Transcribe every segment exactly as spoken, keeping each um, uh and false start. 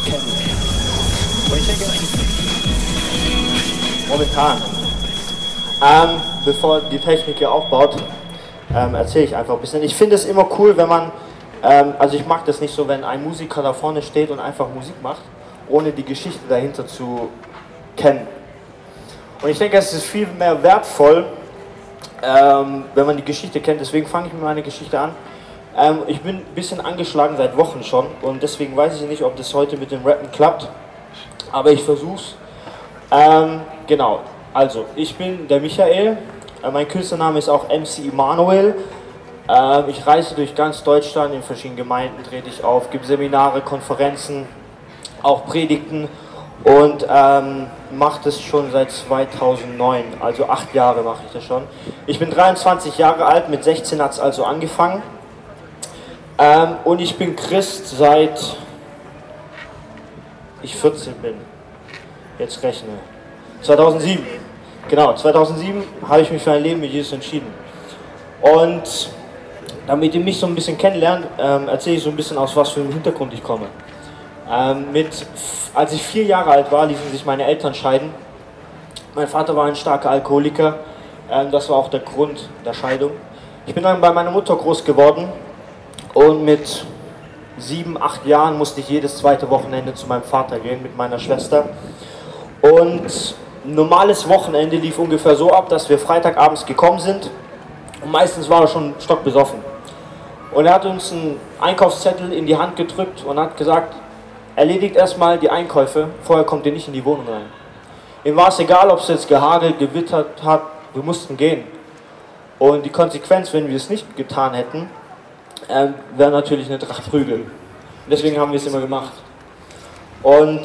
kennen. Und ich denke, momentan, ähm, bevor die Technik hier aufbaut, ähm, erzähle ich einfach ein bisschen. Ich finde es immer cool, wenn man, ähm, also ich mag das nicht so, wenn ein Musiker da vorne steht und einfach Musik macht, ohne die Geschichte dahinter zu kennen. Und ich denke, es ist viel mehr wertvoll, ähm, wenn man die Geschichte kennt. Deswegen fange ich mit meiner Geschichte an. Ähm, ich bin ein bisschen angeschlagen seit Wochen schon und deswegen weiß ich nicht, ob das heute mit dem Rappen klappt. Aber ich versuch's. Ähm, genau, also ich bin der Michael. Äh, mein Künstlername ist auch M C Emanuel. Ähm, ich reise durch ganz Deutschland, in verschiedenen Gemeinden trete ich auf, gebe Seminare, Konferenzen, auch Predigten und ähm, mache das schon seit zweitausendneun, also acht Jahre mache ich das schon. Ich bin dreiundzwanzig Jahre alt, mit sechzehn hat es also angefangen. Ähm, und ich bin Christ seit ich vierzehn bin. Jetzt rechne. zweitausendsieben. Genau, zweitausendsieben habe ich mich für ein Leben mit Jesus entschieden. Und damit ihr mich so ein bisschen kennenlernt, ähm, erzähle ich so ein bisschen, aus was für einem Hintergrund ich komme. Ähm, mit, als ich vier Jahre alt war, ließen sich meine Eltern scheiden. Mein Vater war ein starker Alkoholiker. Ähm, das war auch der Grund der Scheidung. Ich bin dann bei meiner Mutter groß geworden und mit sieben, acht Jahren musste ich jedes zweite Wochenende zu meinem Vater gehen mit meiner Schwester. Und ein normales Wochenende lief ungefähr so ab, dass wir Freitagabends gekommen sind und meistens war er schon stockbesoffen. Und er hat uns einen Einkaufszettel in die Hand gedrückt und hat gesagt, erledigt erstmal die Einkäufe, vorher kommt ihr nicht in die Wohnung rein. Ihm war es egal, ob es jetzt gehagelt, gewittert hat, wir mussten gehen. Und die Konsequenz, wenn wir es nicht getan hätten, Ähm, wäre natürlich eine Tracht Prügel. Deswegen haben wir es immer gemacht. Und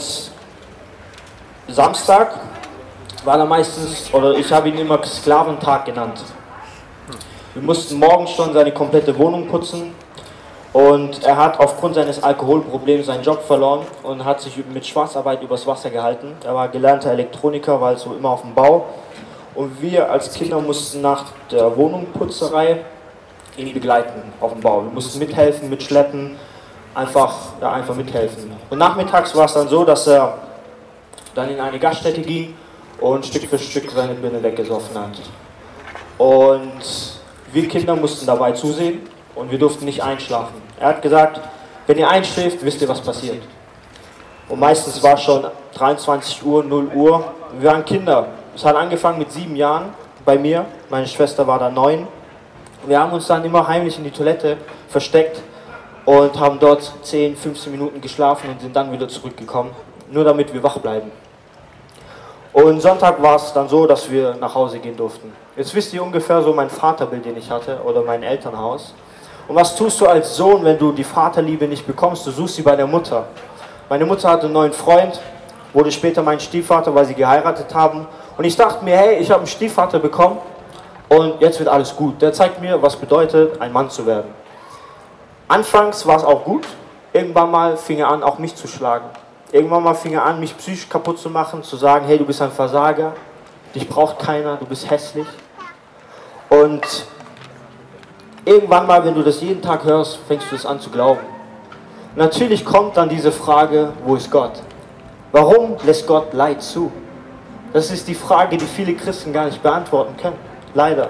Samstag war da meistens, oder ich habe ihn immer Sklaventag genannt. Wir mussten morgens schon seine komplette Wohnung putzen und er hat aufgrund seines Alkoholproblems seinen Job verloren und hat sich mit Schwarzarbeit übers Wasser gehalten. Er war gelernter Elektroniker, war also immer auf dem Bau. Und wir als Kinder mussten nach der Wohnungputzerei ihn begleiten auf dem Bau. Wir mussten mithelfen, mitschleppen, einfach, ja, einfach mithelfen. Und nachmittags war es dann so, dass er dann in eine Gaststätte ging und Stück für Stück seine Birne weggesoffen hat. Und wir Kinder mussten dabei zusehen und wir durften nicht einschlafen. Er hat gesagt, wenn ihr einschläft, wisst ihr, was passiert. Und meistens war es schon dreiundzwanzig Uhr, null Uhr. Wir waren Kinder. Es hat angefangen mit sieben Jahren bei mir. Meine Schwester war da neun. Wir haben uns dann immer heimlich in die Toilette versteckt und haben dort zehn, fünfzehn Minuten geschlafen und sind dann wieder zurückgekommen, nur damit wir wach bleiben. Und Sonntag war es dann so, dass wir nach Hause gehen durften. Jetzt wisst ihr ungefähr so mein Vaterbild, den ich hatte, oder mein Elternhaus. Und was tust du als Sohn, wenn du die Vaterliebe nicht bekommst? Du suchst sie bei der Mutter. Meine Mutter hatte einen neuen Freund, wurde später mein Stiefvater, weil sie geheiratet haben. Und ich dachte mir, hey, ich habe einen Stiefvater bekommen. Und jetzt wird alles gut. Der zeigt mir, was bedeutet, ein Mann zu werden. Anfangs war es auch gut. Irgendwann mal fing er an, auch mich zu schlagen. Irgendwann mal fing er an, mich psychisch kaputt zu machen, zu sagen, hey, du bist ein Versager, dich braucht keiner, du bist hässlich. Und irgendwann mal, wenn du das jeden Tag hörst, fängst du es an zu glauben. Natürlich kommt dann diese Frage, wo ist Gott? Warum lässt Gott Leid zu? Das ist die Frage, die viele Christen gar nicht beantworten können. Leider.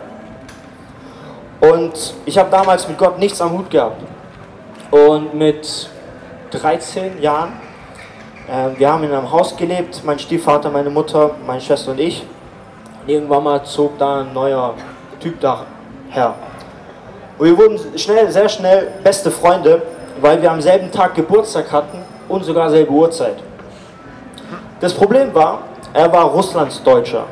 Und ich habe damals mit Gott nichts am Hut gehabt. Und mit dreizehn Jahren, äh, wir haben in einem Haus gelebt, mein Stiefvater, meine Mutter, meine Schwester und ich. Und irgendwann mal zog da ein neuer Typ daher. Und wir wurden schnell, sehr schnell beste Freunde, weil wir am selben Tag Geburtstag hatten und sogar selbe Uhrzeit. Das Problem war, er war Russlandsdeutscher.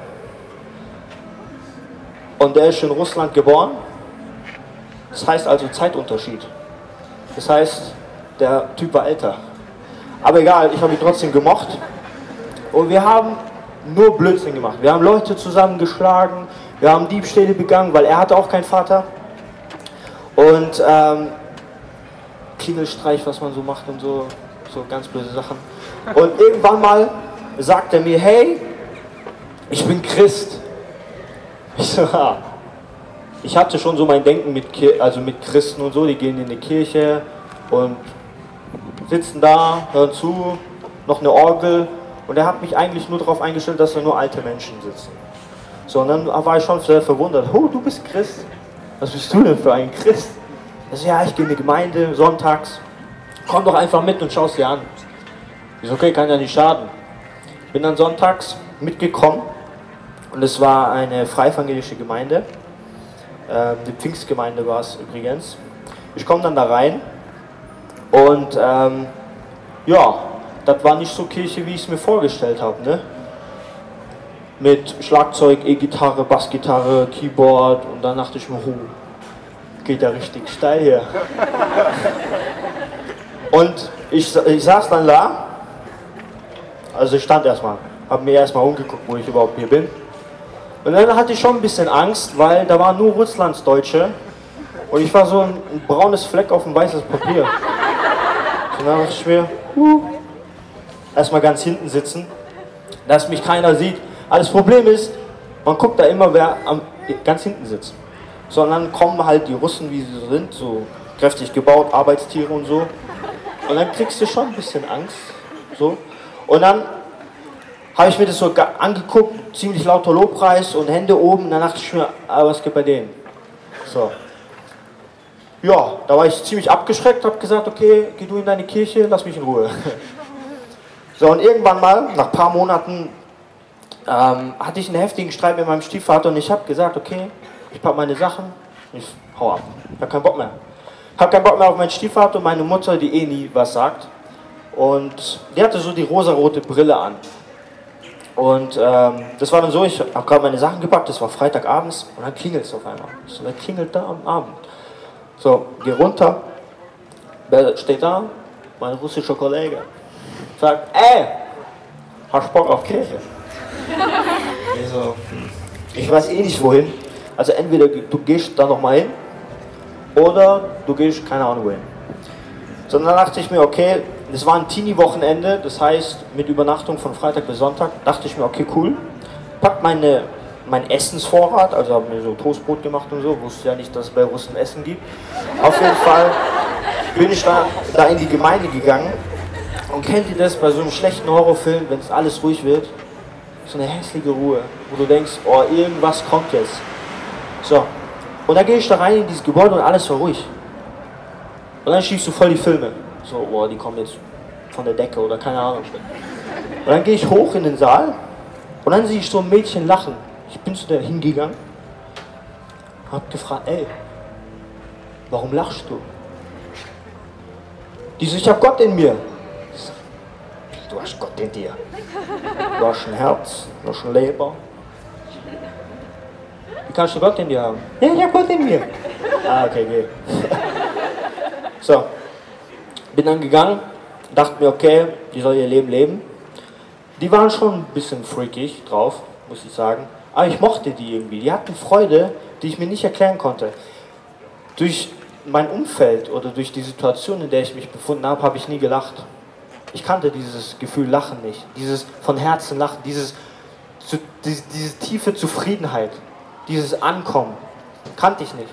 Und er ist in Russland geboren. Das heißt also Zeitunterschied. Das heißt, der Typ war älter. Aber egal, ich habe ihn trotzdem gemocht. Und wir haben nur Blödsinn gemacht. Wir haben Leute zusammengeschlagen, wir haben Diebstähle begangen, weil er hatte auch keinen Vater. Und ähm, Klingelstreich, was man so macht und so, so ganz böse Sachen. Und irgendwann mal sagt er mir, hey, ich bin Christ. Ich so, ah. Ich hatte schon so mein Denken mit, also mit Christen und so, die gehen in die Kirche und sitzen da, hören zu, noch eine Orgel und er hat mich eigentlich nur darauf eingestellt, dass da nur alte Menschen sitzen. So, und dann war ich schon sehr verwundert. Oh, du bist Christ? Was bist du denn für ein Christ? Ich so, ja, ich gehe in die Gemeinde sonntags. Komm doch einfach mit und schau es dir an. Ich so, okay, kann ja nicht schaden. Bin dann sonntags mitgekommen und es war eine freievangelische Gemeinde. Ähm, die Pfingstgemeinde war es übrigens. Ich komme dann da rein und ähm, ja, das war nicht so Kirche, wie ich es mir vorgestellt habe, ne? Mit Schlagzeug, E-Gitarre, Bassgitarre, Keyboard und dann dachte ich mir, oh, geht ja richtig steil hier. Und ich, ich saß dann da, also ich stand erstmal, habe mir erstmal umgeguckt, wo ich überhaupt hier bin. Und dann hatte ich schon ein bisschen Angst, weil da waren nur Russlandsdeutsche und ich war so ein, ein braunes Fleck auf ein weißes Papier. Und dann dachte ich mir, uh, erstmal ganz hinten sitzen, dass mich keiner sieht. Aber das Problem ist, man guckt da immer, wer am, ganz hinten sitzt. Sondern kommen halt die Russen, wie sie sind, so kräftig gebaut, Arbeitstiere und so. Und dann kriegst du schon ein bisschen Angst. So. Und dann habe ich mir das so angeguckt, ziemlich lauter Lobpreis und Hände oben. Und dann dachte ich mir, ah, was geht bei denen? So. Ja, da war ich ziemlich abgeschreckt, habe gesagt, okay, geh du in deine Kirche, lass mich in Ruhe. So, und irgendwann mal, nach ein paar Monaten, ähm, hatte ich einen heftigen Streit mit meinem Stiefvater und ich habe gesagt, okay, ich packe meine Sachen, ich hau ab, ich habe keinen Bock mehr. Ich habe keinen Bock mehr auf meinen Stiefvater und meine Mutter, die eh nie was sagt. Und die hatte so die rosarote Brille an. Und ähm, das war dann so, ich habe gerade meine Sachen gepackt, das war Freitagabends und dann klingelt es auf einmal. So, wer klingelt da am Abend? So, geh runter, wer steht da? Mein russischer Kollege. Sagt, ey, hast du Bock auf Kirche? Ich so, ich weiß eh nicht wohin. Also entweder du gehst da nochmal hin oder du gehst keine Ahnung wohin. So, dann dachte ich mir, okay, das war ein Teenie-Wochenende, das heißt mit Übernachtung von Freitag bis Sonntag, dachte ich mir, okay, cool. Pack meine, mein Essensvorrat, also habe mir so Toastbrot gemacht und so, wusste ja nicht, dass es bei Russen Essen gibt. Auf jeden Fall bin ich da, da in die Gemeinde gegangen. Und kennt ihr das bei so einem schlechten Horrorfilm, wenn es alles ruhig wird? So eine hässliche Ruhe, wo du denkst, oh, irgendwas kommt jetzt. So, und dann gehe ich da rein in dieses Gebäude und alles war ruhig. Und dann schießt du voll die Filme. So, oh, die kommen jetzt von der Decke oder keine Ahnung. Und dann gehe ich hoch in den Saal und dann sehe ich so ein Mädchen lachen. Ich bin zu der hingegangen, hab gefragt, ey, warum lachst du? Die so, ich hab Gott in mir. Du hast Gott in dir. Du hast ein Herz, du hast ein Leber. Wie kannst du Gott in dir haben? Ja, ich hab Gott in mir. Ah, okay, geh. So, bin dann gegangen, dachte mir, okay, die soll ihr Leben leben. Die waren schon ein bisschen freakig drauf, muss ich sagen. Aber ich mochte die irgendwie. Die hatten Freude, die ich mir nicht erklären konnte. Durch mein Umfeld oder durch die Situation, in der ich mich befunden habe, habe ich nie gelacht. Ich kannte dieses Gefühl Lachen nicht, dieses von Herzen Lachen, dieses, diese, diese tiefe Zufriedenheit, dieses Ankommen, kannte ich nicht.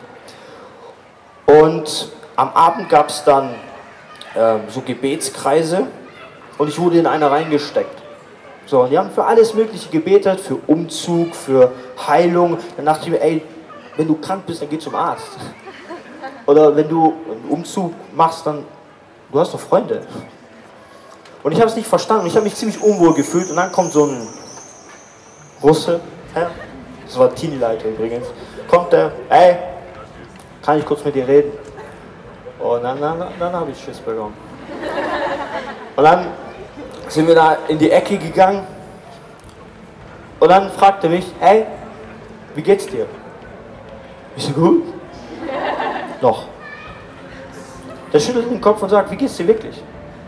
Und am Abend gab es dann ähm, so Gebetskreise und ich wurde in einer reingesteckt. So, und die haben für alles Mögliche gebetet, für Umzug, für Heilung. Dann dachte ich mir, ey, wenn du krank bist, dann geh zum Arzt. Oder wenn du einen Umzug machst, dann, du hast doch Freunde. Und ich habe es nicht verstanden, ich habe mich ziemlich unwohl gefühlt und dann kommt so ein Russe, ja, das war Teenie-Leiter übrigens, kommt der, ey, kann ich kurz mit dir reden? Und dann, dann, dann habe ich Schiss bekommen. Und dann sind wir da in die Ecke gegangen und dann fragte er mich, ey, wie geht's dir? Ich so, gut? Noch. Der schüttelt den Kopf und sagt, wie geht's dir wirklich?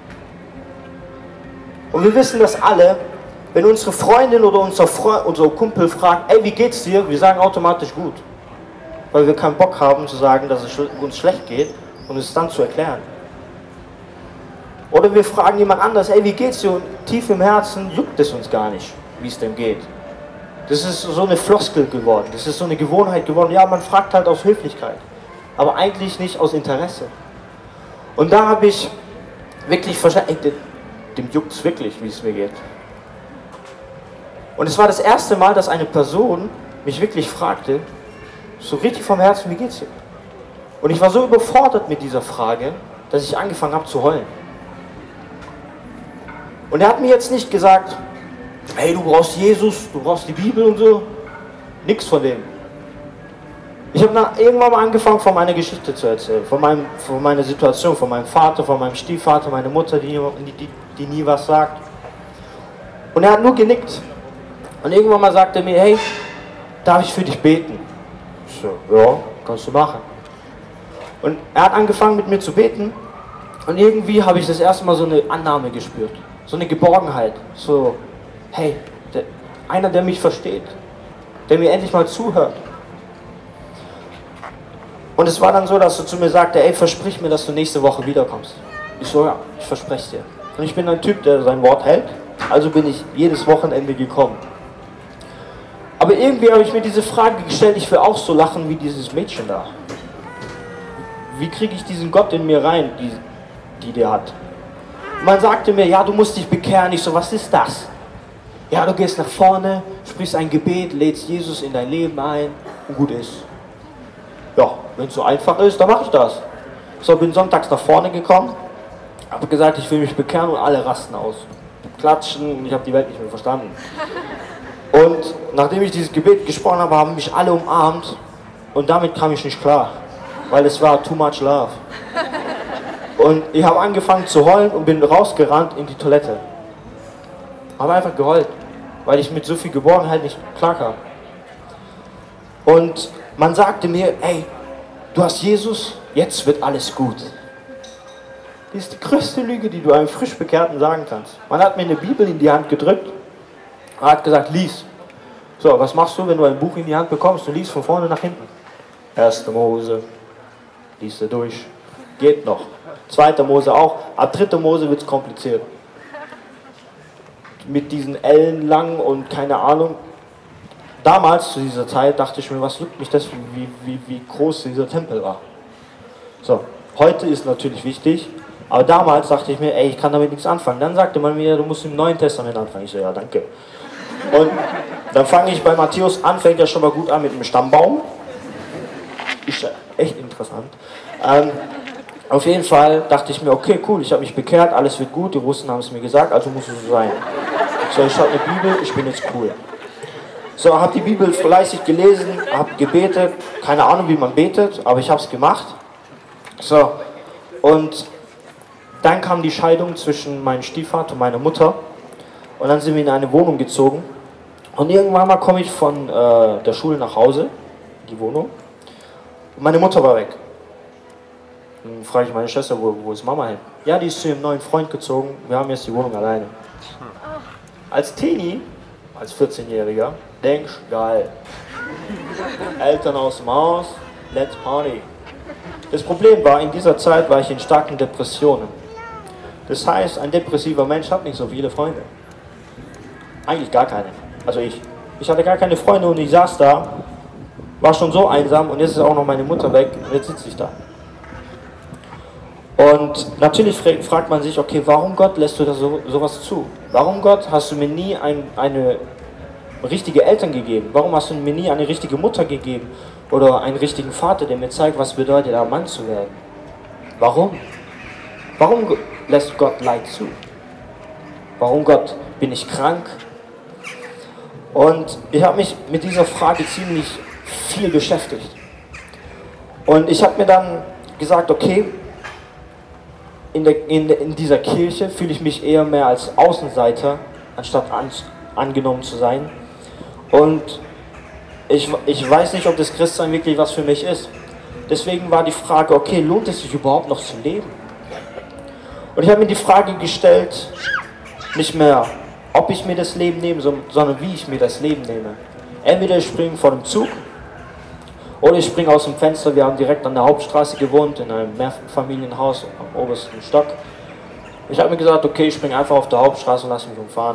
Und wir wissen das alle, wenn unsere Freundin oder unser, Freund, unser Kumpel fragt, ey, wie geht's dir? Wir sagen automatisch gut. Weil wir keinen Bock haben zu sagen, dass es uns schlecht geht und es dann zu erklären. Oder wir fragen jemand anders, ey, wie geht's dir? Und tief im Herzen juckt es uns gar nicht, wie es dem geht. Das ist so eine Floskel geworden, das ist so eine Gewohnheit geworden. Ja, man fragt halt aus Höflichkeit, aber eigentlich nicht aus Interesse. Und da habe ich wirklich verstanden, dem juckt es wirklich, wie es mir geht. Und es war das erste Mal, dass eine Person mich wirklich fragte, so richtig vom Herzen, wie geht's dir? Und ich war so überfordert mit dieser Frage, dass ich angefangen habe zu heulen. Und er hat mir jetzt nicht gesagt, hey, du brauchst Jesus, du brauchst die Bibel und so. Nix von dem. Ich habe irgendwann mal angefangen, von meiner Geschichte zu erzählen, von, meinem, von meiner Situation, von meinem Vater, von meinem Stiefvater, meine Mutter, die, die, die nie was sagt. Und er hat nur genickt. Und irgendwann mal sagte er mir, hey, darf ich für dich beten? Ich so, ja, kannst du machen. Und er hat angefangen mit mir zu beten und irgendwie habe ich das erste Mal so eine Annahme gespürt, so eine Geborgenheit, so, hey, der, einer, der mich versteht, der mir endlich mal zuhört. Und es war dann so, dass er zu mir sagte, ey, versprich mir, dass du nächste Woche wiederkommst. Ich so, ja, ich verspreche es dir. Und ich bin ein Typ, der sein Wort hält, also bin ich jedes Wochenende gekommen. Aber irgendwie habe ich mir diese Frage gestellt, ich will auch so lachen wie dieses Mädchen da. Wie kriege ich diesen Gott in mir rein, die, die der hat? Man sagte mir, ja, du musst dich bekehren. Ich so, was ist das? Ja, du gehst nach vorne, sprichst ein Gebet, lädst Jesus in dein Leben ein und gut ist. Ja, wenn es so einfach ist, dann mache ich das. So, bin sonntags nach vorne gekommen, habe gesagt, ich will mich bekehren und alle rasten aus. Klatschen und ich habe die Welt nicht mehr verstanden. Und nachdem ich dieses Gebet gesprochen habe, haben mich alle umarmt und damit kam ich nicht klar, weil es war too much love. Und ich habe angefangen zu heulen und bin rausgerannt in die Toilette. Habe einfach geheult, weil ich mit so viel Geborgenheit nicht klar kam. Und man sagte mir, ey, du hast Jesus, jetzt wird alles gut. Das ist die größte Lüge, die du einem frisch Bekehrten sagen kannst. Man hat mir eine Bibel in die Hand gedrückt und hat gesagt, lies. So, was machst du, wenn du ein Buch in die Hand bekommst? Du liest von vorne nach hinten. Erster Mose, liest du durch, geht noch. Zweiter Mose auch, ab dritter Mose wird es kompliziert. Mit diesen ellenlangen und keine Ahnung. Damals, zu dieser Zeit, dachte ich mir, was juckt mich das, wie, wie, wie groß dieser Tempel war. So, heute ist natürlich wichtig, aber damals dachte ich mir, ey, ich kann damit nichts anfangen. Dann sagte man mir, du musst im Neuen Testament anfangen. Ich so, ja, danke. Und dann fange ich bei Matthäus an, fängt ja schon mal gut an mit dem Stammbaum. Ist ja echt interessant. Ähm, auf jeden Fall dachte ich mir, okay, cool, ich habe mich bekehrt, alles wird gut, die Russen haben es mir gesagt, also muss es so sein. So, ich habe eine Bibel, ich bin jetzt cool. So, habe die Bibel fleißig gelesen, habe gebetet, keine Ahnung, wie man betet, aber ich habe es gemacht. So, und dann kam die Scheidung zwischen meinem Stiefvater und meiner Mutter und dann sind wir in eine Wohnung gezogen und irgendwann mal komme ich von äh, der Schule nach Hause, in die Wohnung, und meine Mutter war weg. Dann frage ich meine Schwester, wo, wo ist Mama hin? Ja, die ist zu ihrem neuen Freund gezogen, wir haben jetzt die Wohnung alleine. Als Teenie, als vierzehnjähriger, denkst geil. Eltern aus dem Haus, let's party. Das Problem war, in dieser Zeit war ich in starken Depressionen. Das heißt, ein depressiver Mensch hat nicht so viele Freunde. Eigentlich gar keine. Also ich. Ich hatte gar keine Freunde und ich saß da, war schon so einsam und jetzt ist auch noch meine Mutter weg und jetzt sitze ich da. Und natürlich fragt man sich, okay, warum Gott lässt du da so, sowas zu? Warum Gott hast du mir nie ein, eine richtige Eltern gegeben? Warum hast du mir nie eine richtige Mutter gegeben? Oder einen richtigen Vater, der mir zeigt, was bedeutet, ein Mann zu werden? Warum? Warum lässt Gott Leid zu? Warum Gott? Bin ich krank? Und ich habe mich mit dieser Frage ziemlich viel beschäftigt. Und ich habe mir dann gesagt, okay, in, der, in, in dieser Kirche fühle ich mich eher mehr als Außenseiter, anstatt an, angenommen zu sein. Und ich, ich weiß nicht, ob das Christsein wirklich was für mich ist. Deswegen war die Frage, okay, lohnt es sich überhaupt noch zu leben? Und ich habe mir die Frage gestellt, nicht mehr, ob ich mir das Leben nehme, sondern wie ich mir das Leben nehme. Entweder ich springe vor dem Zug oder ich springe aus dem Fenster. Wir haben direkt an der Hauptstraße gewohnt, in einem Mehrfamilienhaus am obersten Stock. Ich habe mir gesagt, okay, ich springe einfach auf der Hauptstraße und lasse mich umfahren.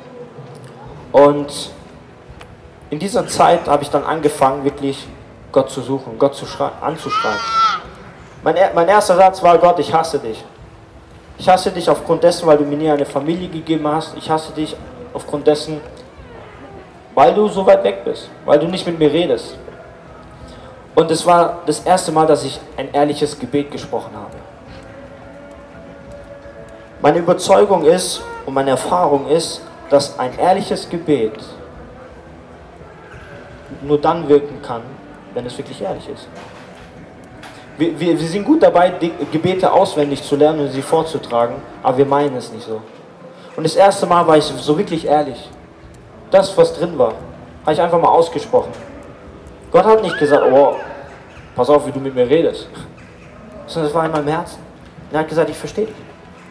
Und in dieser Zeit habe ich dann angefangen, wirklich Gott zu suchen, Gott zu anzuschreien. Mein, mein erster Satz war, Gott, ich hasse dich. Ich hasse dich aufgrund dessen, weil du mir nie eine Familie gegeben hast. Ich hasse dich aufgrund dessen, weil du so weit weg bist, weil du nicht mit mir redest. Und es war das erste Mal, dass ich ein ehrliches Gebet gesprochen habe. Meine Überzeugung ist und meine Erfahrung ist, dass ein ehrliches Gebet nur dann wirken kann, wenn es wirklich ehrlich ist. Wir, wir, wir sind gut dabei, die Gebete auswendig zu lernen und sie vorzutragen, aber wir meinen es nicht so. Und das erste Mal war ich so wirklich ehrlich. Das, was drin war, habe ich einfach mal ausgesprochen. Gott hat nicht gesagt, oh, pass auf, wie du mit mir redest. Sondern es war in meinem Herzen. Er hat gesagt, ich verstehe dich.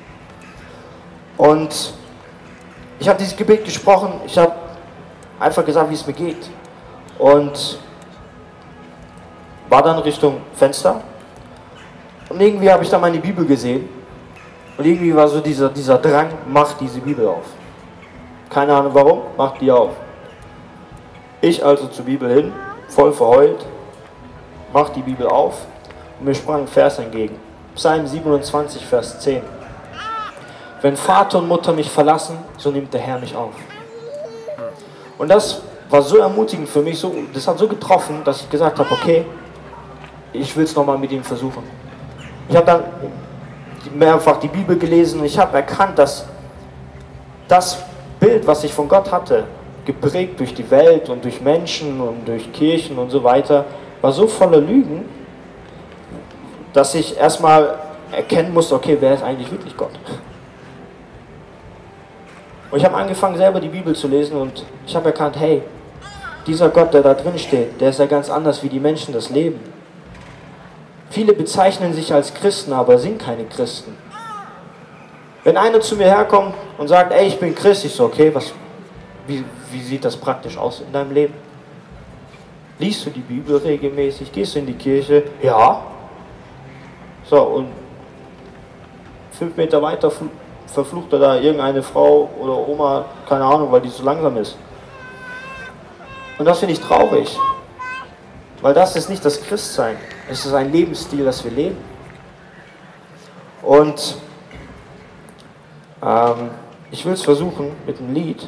Und ich habe dieses Gebet gesprochen, ich habe einfach gesagt, wie es mir geht. Und war dann Richtung Fenster. Und irgendwie habe ich dann meine Bibel gesehen. Und irgendwie war so dieser, dieser Drang, mach diese Bibel auf. Keine Ahnung warum, mach die auf. Ich also zur Bibel hin, voll verheult, mach die Bibel auf und mir sprang ein Vers entgegen. Psalm siebenundzwanzig, Vers zehn. Wenn Vater und Mutter mich verlassen, so nimmt der Herr mich auf. Und das war so ermutigend für mich, so, das hat so getroffen, dass ich gesagt habe, okay, ich will es nochmal mit ihm versuchen. Ich habe dann mehrfach die Bibel gelesen und ich habe erkannt, dass das Bild, was ich von Gott hatte, geprägt durch die Welt und durch Menschen und durch Kirchen und so weiter, war so voller Lügen, dass ich erstmal erkennen musste, okay, wer ist eigentlich wirklich Gott? Und ich habe angefangen, selber die Bibel zu lesen und ich habe erkannt, hey, dieser Gott, der da drin steht, der ist ja ganz anders, wie die Menschen das leben. Viele bezeichnen sich als Christen, aber sind keine Christen. Wenn einer zu mir herkommt und sagt, ey, ich bin Christ, ich so, okay, was, wie, wie sieht das praktisch aus in deinem Leben? Liest du die Bibel regelmäßig? Gehst du in die Kirche? Ja. So, und fünf Meter weiter verflucht er da irgendeine Frau oder Oma, keine Ahnung, weil die so langsam ist. Und das finde ich traurig. Weil das ist nicht das Christsein. Es ist ein Lebensstil, das wir leben. Und ähm, ich will es versuchen mit einem Lied,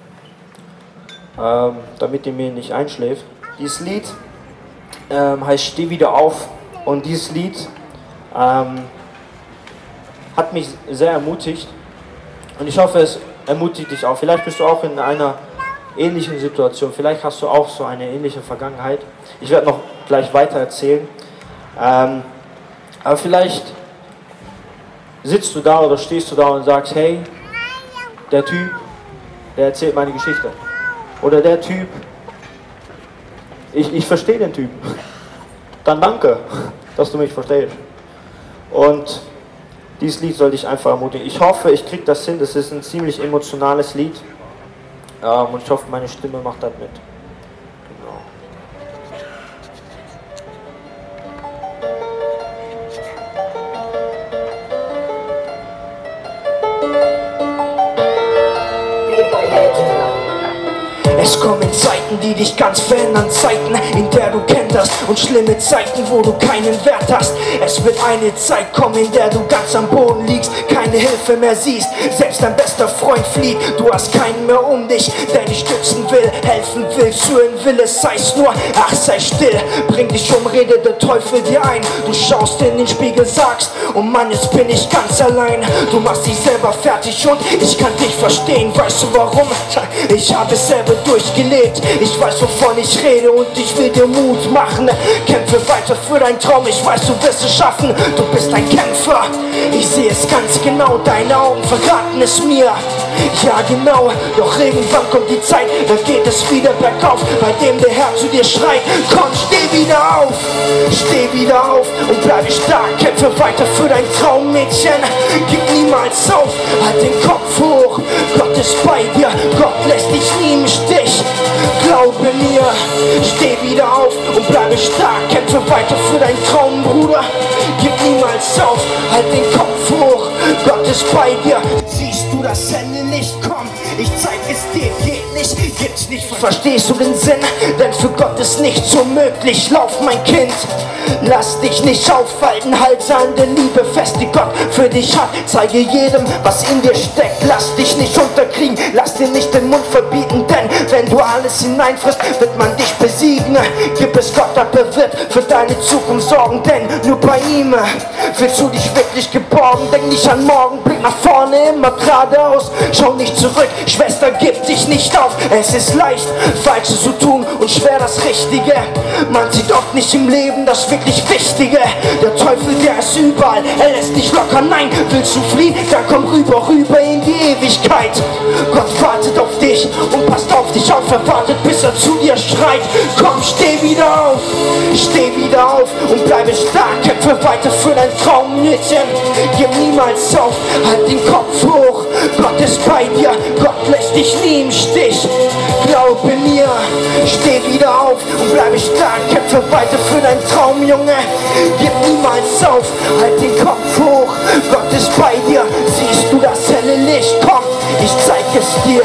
ähm, damit ihr mir nicht einschläft. Dieses Lied ähm, heißt Steh wieder auf. Und dieses Lied ähm, hat mich sehr ermutigt. Und ich hoffe, es ermutigt dich auch. Vielleicht bist du auch in einer ähnlichen Situation. Vielleicht hast du auch so eine ähnliche Vergangenheit. Ich werde noch gleich weiter erzählen. Ähm, aber vielleicht sitzt du da oder stehst du da und sagst, hey, der Typ, der erzählt meine Geschichte. Oder der Typ, ich, ich verstehe den Typ. Dann danke, dass du mich verstehst. Und dieses Lied soll dich einfach ermutigen. Ich hoffe, ich kriege das hin. Das ist ein ziemlich emotionales Lied. Ähm, und ich hoffe, meine Stimme macht das mit. Genau. Es kommen Zeiten, die dich ganz verändern, Zeiten, in der du kennst und schlimme Zeiten, wo du keinen Wert hast. Es wird eine Zeit kommen, in der du ganz am Boden liegst, keine Hilfe mehr siehst, selbst dein bester Freund flieht. Du hast keinen mehr um dich, der dich stützen will, helfen will, führen will. Es heißt nur, ach sei still, bring dich um, rede der Teufel dir ein. Du schaust in den Spiegel, sagst, oh Mann, jetzt bin ich ganz allein. Du machst dich selber fertig und ich kann dich verstehen. Weißt du warum? Ich habe es selber durchgelebt. Ich weiß, wovon ich rede und ich will dir Mut machen. Kämpfe weiter für deinen Traum, ich weiß, du wirst es schaffen. Du bist ein Kämpfer, ich sehe es ganz genau. Deine Augen verraten es mir. Ja genau, doch irgendwann kommt die Zeit, da geht es wieder bergauf, bei dem der Herr zu dir schreit, komm, steh wieder auf, steh wieder auf und bleibe stark, kämpfe weiter für dein Traummädchen, gib niemals auf, halt den Kopf hoch, Gott ist bei dir, Gott lässt dich nie im Stich, glaube mir, steh wieder auf und bleibe stark, kämpfe weiter für dein Traum, Bruder, gib niemals auf, halt den Kopf hoch, Gott ist bei dir, siehst du das Ende nicht kommt, ich zeig es dir, geht nicht. unmöglich, gibt's nicht. Verstehst du den Sinn? Denn für Gott ist nichts unmöglich. Lauf, mein Kind, lass dich nicht aufhalten. Halte an der Liebe fest, die Gott für dich hat. Zeige jedem, was in dir steckt. Lass dich nicht unterkriegen, lass dir nicht den Mund verbieten. Denn wenn du alles hineinfrisst, wird man dich besiegen. Gib es Gott ab, er wird für deine Zukunft sorgen. Denn nur bei ihm fühlst du dich wirklich geborgen. Denk nicht an morgen, blick nach vorne, immer geradeaus. Schau nicht zurück, Schwester, gib dich nicht auf. Es ist leicht, Falsches zu tun und schwer das Richtige. Man sieht oft nicht im Leben das wirklich Wichtige. Der Teufel, der ist überall, er lässt dich locker. Nein, willst du fliehen, dann komm rüber, rüber in die Ewigkeit. Gott wartet auf dich und passt auf dich auf. Er wartet, bis er zu dir schreit. Komm, steh wieder auf, steh wieder auf und bleibe stark. Kämpfe weiter für dein Traummädchen. Gib niemals auf, halt den Kopf hoch. Gott ist bei dir, Gott lässt dich nie im Stich. Glaube mir, steh wieder auf und bleibe stark. Kämpfe weiter für dein Traum, Junge. Gib niemals auf, halt den Kopf hoch. Gott ist bei dir, siehst du das helle Licht? Komm, ich zeig es dir.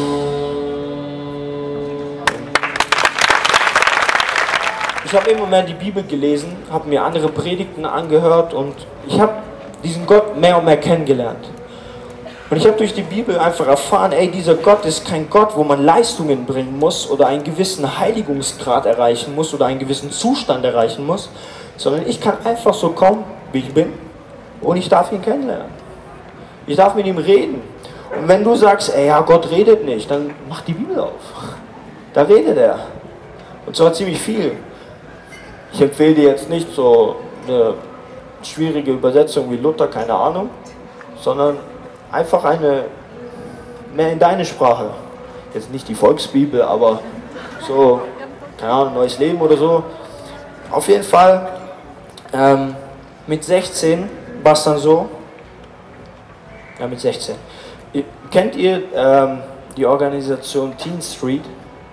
Ich habe immer mehr die Bibel gelesen, habe mir andere Predigten angehört und ich habe diesen Gott mehr und mehr kennengelernt. Und ich habe durch die Bibel einfach erfahren, ey, dieser Gott ist kein Gott, wo man Leistungen bringen muss oder einen gewissen Heiligungsgrad erreichen muss oder einen gewissen Zustand erreichen muss, sondern ich kann einfach so kommen, wie ich bin, und ich darf ihn kennenlernen. Ich darf mit ihm reden. Und wenn du sagst, ey, ja, Gott redet nicht, dann mach die Bibel auf. Da redet er. Und zwar ziemlich viel. Ich empfehle dir jetzt nicht so eine schwierige Übersetzung wie Luther, keine Ahnung, sondern einfach eine mehr in deine Sprache. Jetzt nicht die Volksbibel, aber so, keine Ahnung, Neues Leben oder so. Auf jeden Fall, ähm, mit sechzehn war es dann so, ja mit sechzehn. Kennt ihr ähm, die Organisation Teen Street?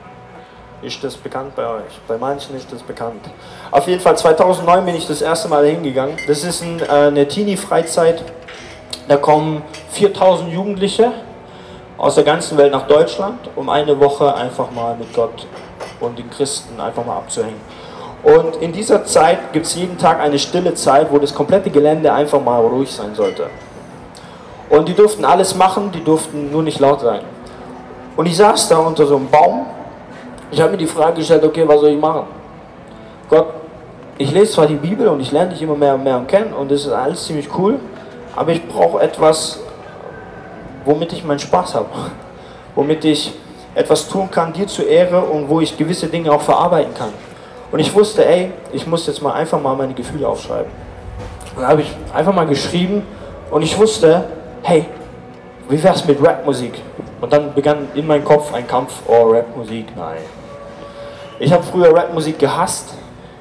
Ist das bekannt bei euch? Bei manchen ist das bekannt. Auf jeden Fall zweitausendneun bin ich das erste Mal hingegangen. Das ist ein, äh, eine Teenie-Freizeit. Da kommen viertausend Jugendliche aus der ganzen Welt nach Deutschland, um eine Woche einfach mal mit Gott und den Christen einfach mal abzuhängen. Und in dieser Zeit gibt es jeden Tag eine stille Zeit, wo das komplette Gelände einfach mal ruhig sein sollte. Und die durften alles machen, die durften nur nicht laut sein. Und ich saß da unter so einem Baum. Ich habe mir die Frage gestellt, okay, was soll ich machen? Gott, ich lese zwar die Bibel und ich lerne dich immer mehr und mehr kennen und das ist alles ziemlich cool, aber ich brauche etwas, womit ich meinen Spaß habe, womit ich etwas tun kann, dir zur Ehre und wo ich gewisse Dinge auch verarbeiten kann. Und ich wusste, ey, ich muss jetzt mal einfach mal meine Gefühle aufschreiben. Und dann habe ich einfach mal geschrieben und ich wusste, hey, wie wär's mit Rapmusik? Und dann begann in meinem Kopf ein Kampf, oh, Rapmusik, nein. Ich habe früher Rapmusik gehasst,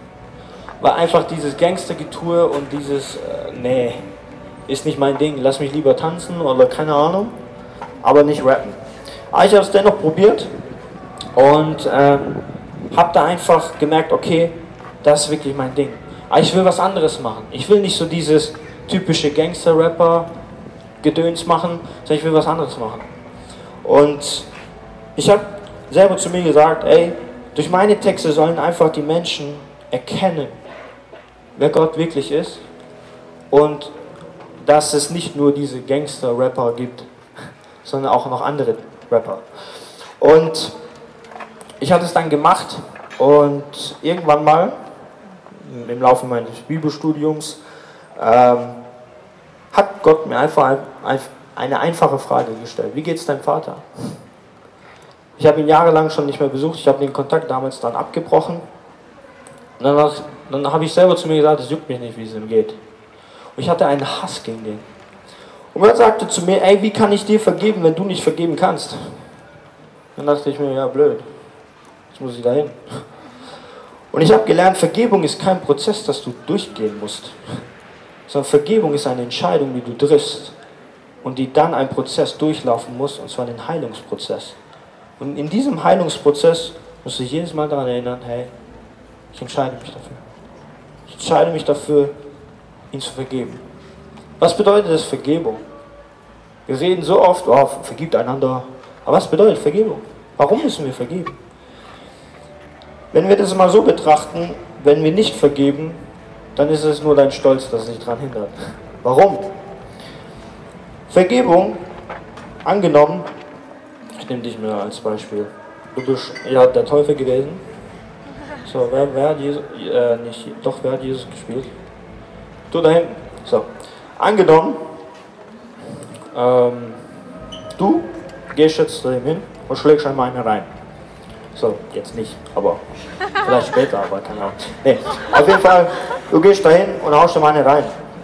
weil einfach dieses Gangstergetue und dieses, äh, nee, ist nicht mein Ding, lass mich lieber tanzen oder keine Ahnung, aber nicht rappen. Aber ich habe es dennoch probiert und äh, habe da einfach gemerkt, okay, das ist wirklich mein Ding. Aber ich will was anderes machen. Ich will nicht so dieses typische Gangster-Rapper-Gedöns machen, sondern ich will was anderes machen. Und ich habe selber zu mir gesagt, ey, durch meine Texte sollen einfach die Menschen erkennen, wer Gott wirklich ist und dass es nicht nur diese Gangster-Rapper gibt, sondern auch noch andere Rapper. Und ich habe es dann gemacht und irgendwann mal im Laufe meines Bibelstudiums ähm, hat Gott mir einfach ein, ein, eine einfache Frage gestellt. Wie geht's deinem Vater? Ich habe ihn jahrelang schon nicht mehr besucht, ich habe den Kontakt damals dann abgebrochen. Und dann, dann habe ich selber zu mir gesagt, es juckt mich nicht, wie es ihm geht. Und ich hatte einen Hass gegen den. Und Gott sagte zu mir, ey, wie kann ich dir vergeben, wenn du nicht vergeben kannst? Dann dachte ich mir, ja blöd, jetzt muss ich da hin. Und ich habe gelernt, Vergebung ist kein Prozess, das du durchgehen musst, sondern Vergebung ist eine Entscheidung, die du triffst und die dann einen Prozess durchlaufen muss, und zwar den Heilungsprozess. Und in diesem Heilungsprozess musst du dich jedes Mal daran erinnern, hey, ich entscheide mich dafür. Ich entscheide mich dafür, ihn zu vergeben. Was bedeutet das Vergebung? Wir reden so oft, oh, vergibt einander. Aber was bedeutet Vergebung? Warum müssen wir vergeben? Wenn wir das mal so betrachten, wenn wir nicht vergeben, dann ist es nur dein Stolz, das dich daran hindert. Warum? Vergebung, angenommen, ich nehme dich mal als Beispiel. Du bist ja der Teufel gewesen. So, wer, wer hat Jesus, äh, nicht, doch, wer hat Jesus gespielt? Du da hinten. So, angenommen, ähm, du gehst jetzt zu ihm hin und schlägst einmal einen rein. So, jetzt nicht, aber vielleicht später, aber keine Ahnung. Nee, auf jeden Fall, du gehst da hin und haust ihm eine rein.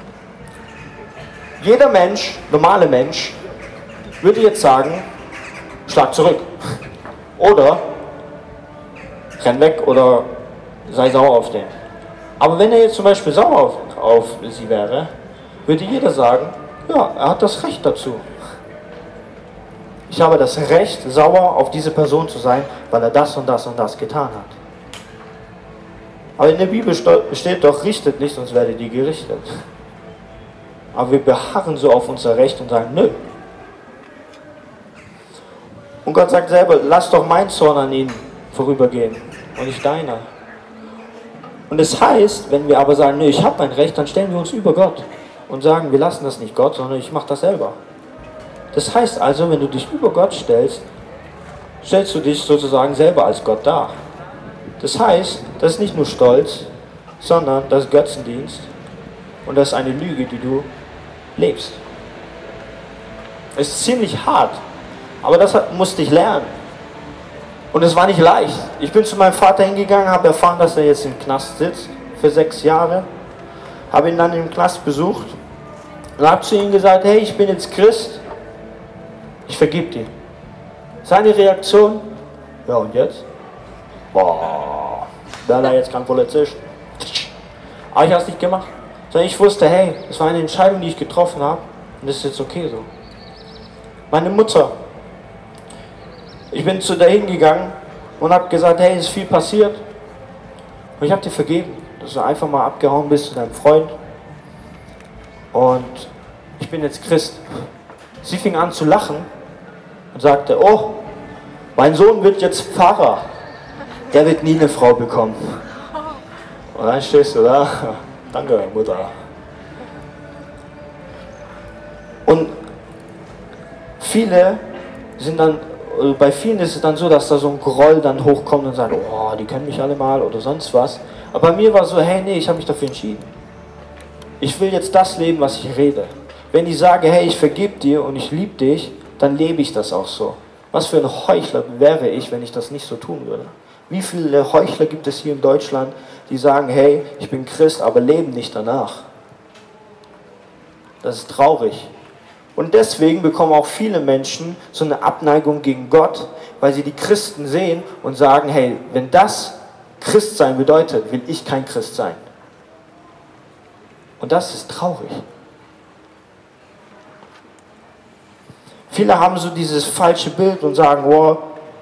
Jeder Mensch, normale Mensch, würde jetzt sagen, schlag zurück. Oder renn weg oder sei sauer auf den. Aber wenn er jetzt zum Beispiel sauer auf, auf sie wäre, würde jeder sagen, ja, er hat das Recht dazu. Ich habe das Recht, sauer auf diese Person zu sein, weil er das und das und das getan hat. Aber in der Bibel steht doch, richtet nicht, sonst werdet ihr gerichtet. Aber wir beharren so auf unser Recht und sagen, nö. Und Gott sagt selber, lass doch mein Zorn an ihnen vorübergehen und nicht deiner. Und das heißt, wenn wir aber sagen, nö, ich habe mein Recht, dann stellen wir uns über Gott und sagen, wir lassen das nicht Gott, sondern ich mache das selber. Das heißt also, wenn du dich über Gott stellst, stellst du dich sozusagen selber als Gott dar. Das heißt, das ist nicht nur Stolz, sondern das ist Götzendienst und das ist eine Lüge, die du lebst. Es ist ziemlich hart, aber das musste ich lernen. Und es war nicht leicht. Ich bin zu meinem Vater hingegangen, habe erfahren, dass er jetzt im Knast sitzt, für sechs Jahre. Habe ihn dann im Knast besucht und habe zu ihm gesagt, hey, ich bin jetzt Christ, ich vergib dir. Seine Reaktion, ja und jetzt? Boah, wer da jetzt kein Polizist? Aber ich habe es nicht gemacht. Sondern ich wusste, hey, das war eine Entscheidung, die ich getroffen habe und das ist jetzt okay so. Meine Mutter, ich bin zu der hingegangen und habe gesagt, hey, es ist viel passiert und ich habe dir vergeben, dass du einfach mal abgehauen bist zu deinem Freund und ich bin jetzt Christ. Sie fing an zu lachen und sagte, oh, mein Sohn wird jetzt Pfarrer, der wird nie eine Frau bekommen. Und dann stehst du da, danke Mutter. Und viele sind dann, bei vielen ist es dann so, dass da so ein Groll dann hochkommt und sagt, oh, die kennen mich alle mal oder sonst was. Aber bei mir war so, hey, nee, ich habe mich dafür entschieden. Ich will jetzt das leben, was ich rede. Wenn ich sage, hey, ich vergib dir und ich liebe dich, dann lebe ich das auch so. Was für ein Heuchler wäre ich, wenn ich das nicht so tun würde? Wie viele Heuchler gibt es hier in Deutschland, die sagen, hey, ich bin Christ, aber leben nicht danach? Das ist traurig. Und deswegen bekommen auch viele Menschen so eine Abneigung gegen Gott, weil sie die Christen sehen und sagen, hey, wenn das Christ sein bedeutet, will ich kein Christ sein. Und das ist traurig. Viele haben so dieses falsche Bild und sagen, wow,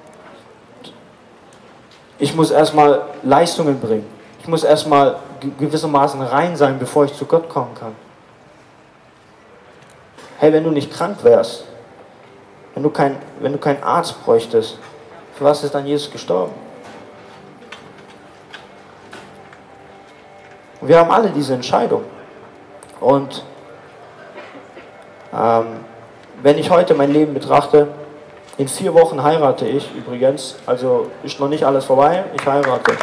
ich muss erstmal Leistungen bringen. Ich muss erstmal gewissermaßen rein sein, bevor ich zu Gott kommen kann. Hey, wenn du nicht krank wärst, wenn du kein, wenn du keinen Arzt bräuchtest, für was ist dann Jesus gestorben? Und wir haben alle diese Entscheidung. Und ähm, wenn ich heute mein Leben betrachte, in vier Wochen heirate ich übrigens, also ist noch nicht alles vorbei, ich heirate.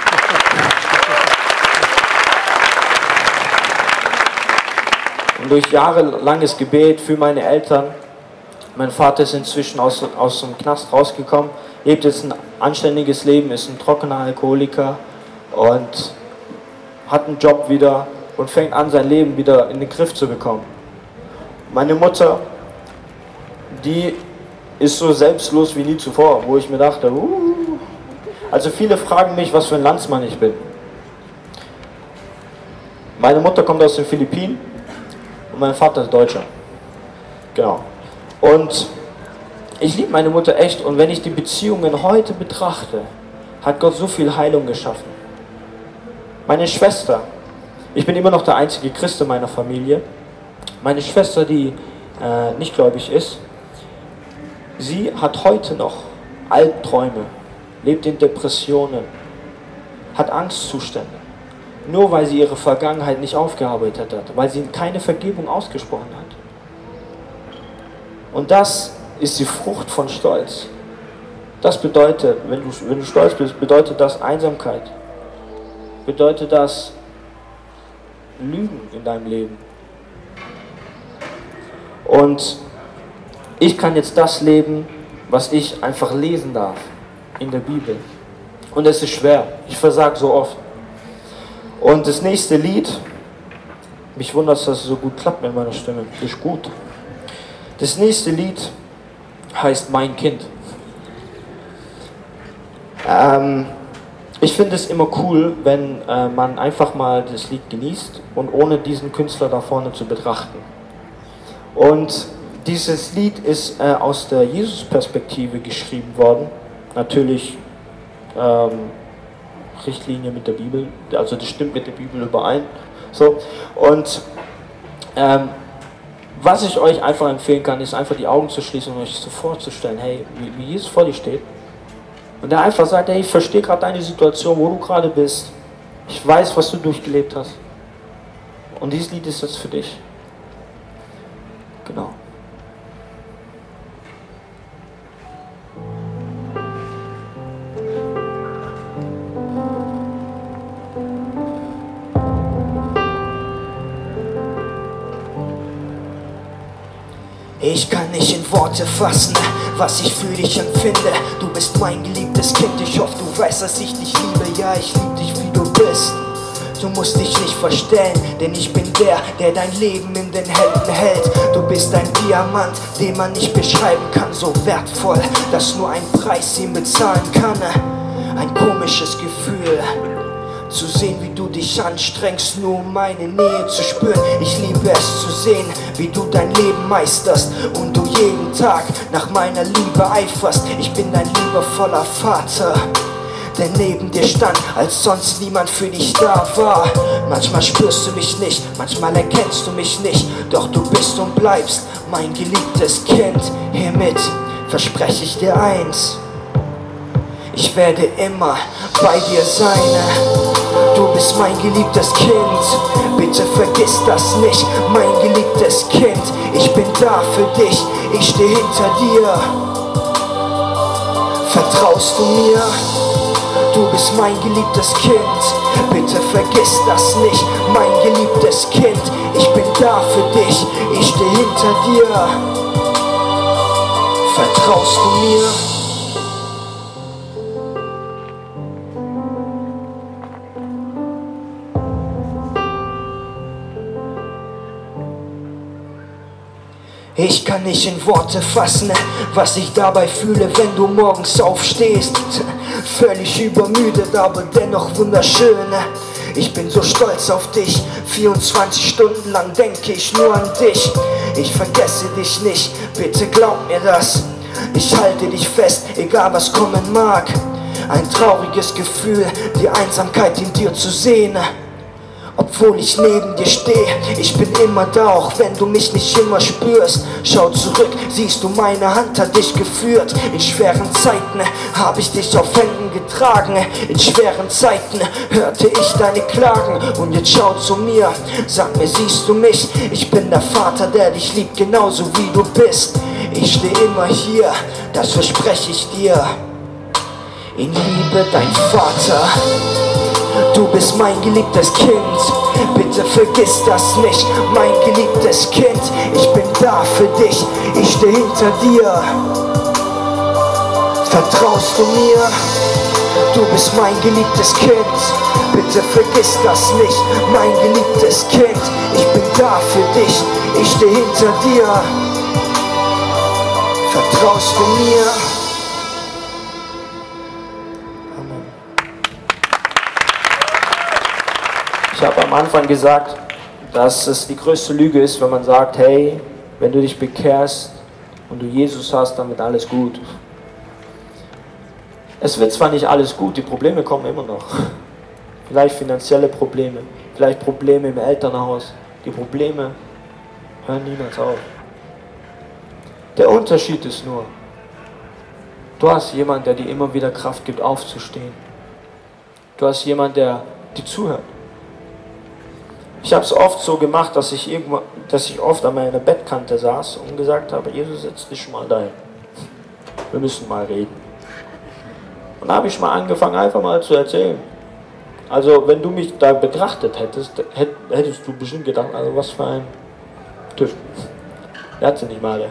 Und durch jahrelanges Gebet für meine Eltern, mein Vater ist inzwischen aus, aus dem Knast rausgekommen, lebt jetzt ein anständiges Leben, ist ein trockener Alkoholiker und hat einen Job wieder und fängt an, sein Leben wieder in den Griff zu bekommen. Meine Mutter, die ist so selbstlos wie nie zuvor, wo ich mir dachte, uh, also viele fragen mich, was für ein Landsmann ich bin. Meine Mutter kommt aus den Philippinen und mein Vater ist Deutscher. Genau. Und ich liebe meine Mutter echt und wenn ich die Beziehungen heute betrachte, hat Gott so viel Heilung geschaffen. Meine Schwester, ich bin immer noch der einzige Christ in meiner Familie, meine Schwester, die äh, nicht gläubig ist, sie hat heute noch Albträume, lebt in Depressionen, hat Angstzustände. Nur weil sie ihre Vergangenheit nicht aufgearbeitet hat, weil sie keine Vergebung ausgesprochen hat. Und das ist die Frucht von Stolz. Das bedeutet, wenn du, wenn du stolz bist, bedeutet das Einsamkeit. Bedeutet das Lügen in deinem Leben. Und ich kann jetzt das leben, was ich einfach lesen darf in der Bibel. Und es ist schwer. Ich versage so oft. Und das nächste Lied, mich wundert es, dass es so gut klappt mit meiner Stimme. Ist gut. Das nächste Lied heißt Mein Kind. Ähm, ich finde es immer cool, wenn äh, man einfach mal das Lied genießt und ohne diesen Künstler da vorne zu betrachten. Und dieses Lied ist äh, aus der Jesus-Perspektive geschrieben worden. Natürlich ähm, Richtlinie mit der Bibel, also das stimmt mit der Bibel überein. So. Und ähm, was ich euch einfach empfehlen kann, ist einfach die Augen zu schließen und euch so vorzustellen, hey, wie, wie Jesus vor dir steht. Und der einfach sagt, hey, ich verstehe gerade deine Situation, wo du gerade bist. Ich weiß, was du durchgelebt hast. Und dieses Lied ist jetzt für dich. Genau. Ich kann nicht in Worte fassen, was ich für dich empfinde. Du bist mein geliebtes Kind, ich hoffe, du weißt, dass ich dich liebe. Ja, ich liebe dich, wie du bist. Du musst dich nicht verstellen, denn ich bin der, der dein Leben in den Händen hält. Du bist ein Diamant, den man nicht beschreiben kann, so wertvoll, dass nur ein Preis ihn bezahlen kann. Ein komisches Gefühl, zu sehen, wie du dich anstrengst, nur um meine Nähe zu spüren. Ich liebe es zu sehen, wie du dein Leben meisterst und du jeden Tag nach meiner Liebe eiferst. Ich bin dein liebevoller Vater, der neben dir stand, als sonst niemand für dich da war. Manchmal spürst du mich nicht, manchmal erkennst du mich nicht, doch du bist und bleibst mein geliebtes Kind. Hiermit verspreche ich dir eins: Ich werde immer bei dir sein. Du bist mein geliebtes Kind, bitte vergiss das nicht, mein geliebtes Kind. Ich bin da für dich, ich stehe hinter dir. Vertraust du mir? Du bist mein geliebtes Kind, bitte vergiss das nicht, mein geliebtes Kind. Ich bin da für dich, ich stehe hinter dir. Vertraust du mir? Ich kann nicht in Worte fassen, was ich dabei fühle, wenn du morgens aufstehst. Völlig übermüdet, aber dennoch wunderschön. Ich bin so stolz auf dich, vierundzwanzig Stunden lang denke ich nur an dich. Ich vergesse dich nicht, bitte glaub mir das. Ich halte dich fest, egal was kommen mag. Ein trauriges Gefühl, die Einsamkeit in dir zu sehen. Obwohl ich neben dir stehe, ich bin immer da, auch wenn du mich nicht immer spürst. Schau zurück, siehst du, meine Hand hat dich geführt. In schweren Zeiten habe ich dich auf Händen getragen. In schweren Zeiten hörte ich deine Klagen. Und jetzt schau zu mir, sag mir, siehst du mich? Ich bin der Vater, der dich liebt, genauso wie du bist. Ich stehe immer hier, das verspreche ich dir. In Liebe, dein Vater. Du bist mein geliebtes Kind, bitte vergiss das nicht, mein geliebtes Kind. Ich bin da für dich, ich stehe hinter dir. Vertraust du mir? Du bist mein geliebtes Kind, bitte vergiss das nicht, mein geliebtes Kind. Ich bin da für dich, ich stehe hinter dir. Vertraust du mir? Ich habe am Anfang gesagt, dass es die größte Lüge ist, wenn man sagt, hey, wenn du dich bekehrst und du Jesus hast, dann wird alles gut. Es wird zwar nicht alles gut, die Probleme kommen immer noch. Vielleicht finanzielle Probleme, vielleicht Probleme im Elternhaus. Die Probleme hören niemals auf. Der Unterschied ist nur, Du hast jemanden, der dir immer wieder Kraft gibt, aufzustehen. Du hast jemanden, der dir zuhört. Ich habe es oft so gemacht, dass ich, irgendwann, dass ich oft an meiner Bettkante saß und gesagt habe, Jesus, setz dich mal dahin. Wir müssen mal reden. Und da habe ich mal angefangen, einfach mal zu erzählen. Also wenn du mich da betrachtet hättest, hättest du bestimmt gedacht, also was für ein Typ. Der hat sie nicht mal.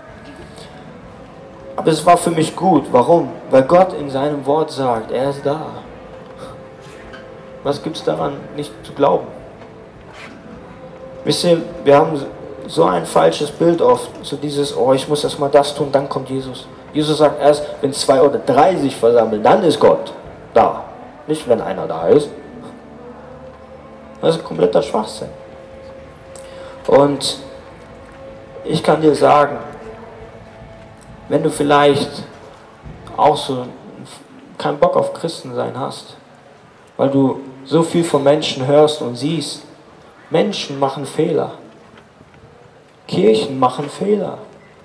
Aber es war für mich gut. Warum? Weil Gott in seinem Wort sagt, er ist da. Was gibt es daran, nicht zu glauben? Wisst ihr, wir haben so ein falsches Bild oft, so dieses, oh, ich muss erst mal das tun, dann kommt Jesus. Jesus sagt erst, wenn zwei oder drei sich versammeln, dann ist Gott da. Nicht, wenn einer da ist. Das ist kompletter Schwachsinn. Und ich kann dir sagen, wenn du vielleicht auch so keinen Bock auf Christensein hast, weil du so viel von Menschen hörst und siehst, Menschen machen Fehler. Kirchen machen Fehler.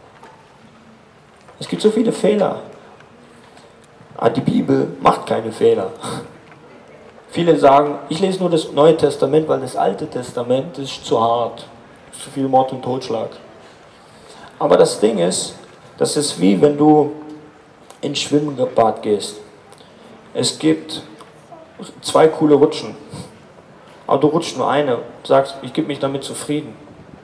Es gibt so viele Fehler. Aber die Bibel macht keine Fehler. Viele sagen, ich lese nur das Neue Testament, weil das Alte Testament ist zu hart. Zu viel Mord und Totschlag. Aber das Ding ist, das ist wie wenn du ins Schwimmbad gehst. Es gibt zwei coole Rutschen. Aber du rutschst nur eine, sagst, ich gebe mich damit zufrieden.